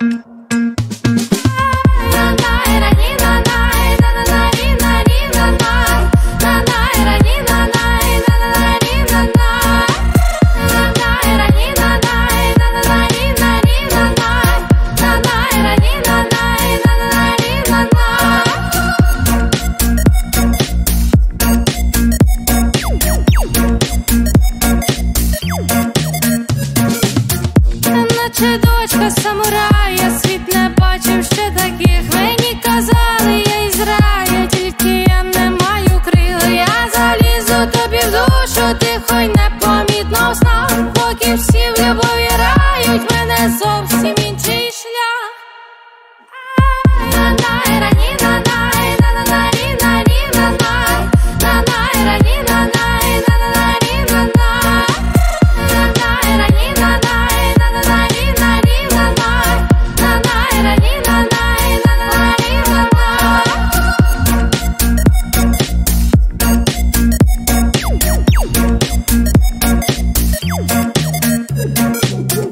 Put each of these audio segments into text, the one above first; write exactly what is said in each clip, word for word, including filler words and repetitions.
Чи дочка самурая, світ не бачив ще таких. Мені казали, я із раю, тільки я не маю крил. Я залізу тобі в душу, тихо й непомітно в снах, поки всі в любові рають, мене зовсім інший шлях.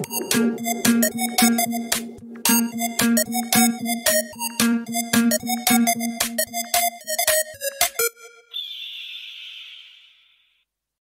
Thank you.